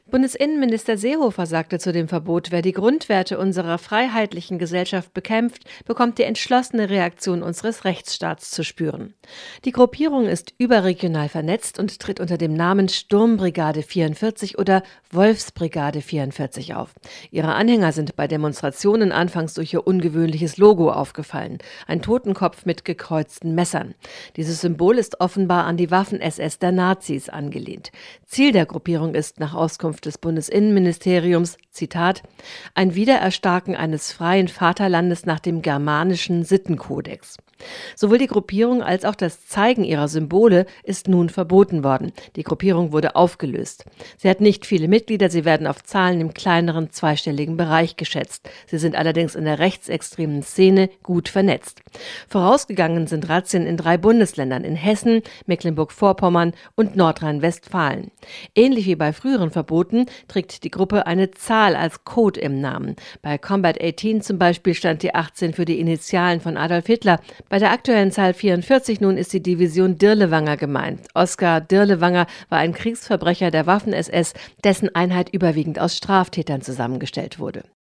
Bundesinnenminister Seehofer sagte zu dem Verbot, wer die Grundwerte unserer freiheitlichen Gesellschaft bekämpft, bekommt die entschlossene Reaktion unseres Rechtsstaats zu spüren. Die Gruppierung ist überregional vernetzt und tritt unter dem Namen Sturmbrigade 44 oder Wolfsbrigade 44 auf. Ihre Anhänger sind bei Demonstrationen anfangs durch ihr ungewöhnliches Logo aufgefallen, ein Totenkopf mit gekreuzten Messern. Dieses Symbol ist offenbar an die Waffen-SS der Nazis angelehnt. Ziel der Gruppierung ist nach Auskunft des Bundesinnenministeriums, Zitat, ein Wiedererstarken eines freien Vaterlandes nach dem germanischen Sittenkodex. Sowohl die Gruppierung als auch das Zeigen ihrer Symbole ist nun verboten worden. Die Gruppierung wurde aufgelöst. Sie hat nicht viele Mitglieder, sie werden auf Zahlen im kleineren zweistelligen Bereich geschätzt. Sie sind allerdings in der rechtsextremen Szene gut vernetzt. Vorausgegangen sind Razzien in 3 Bundesländern, in Hessen, Mecklenburg-Vorpommern und Nordrhein-Westfalen. Ähnlich wie bei früheren Verboten trägt die Gruppe eine Zahl als Code im Namen. Bei Combat 18 zum Beispiel stand die 18 für die Initialen von Adolf Hitler. Bei der aktuellen Zahl 44 nun ist die Division Dirlewanger gemeint. Oskar Dirlewanger war ein Kriegsverbrecher der Waffen-SS, dessen Einheit überwiegend aus Straftätern zusammengestellt wurde.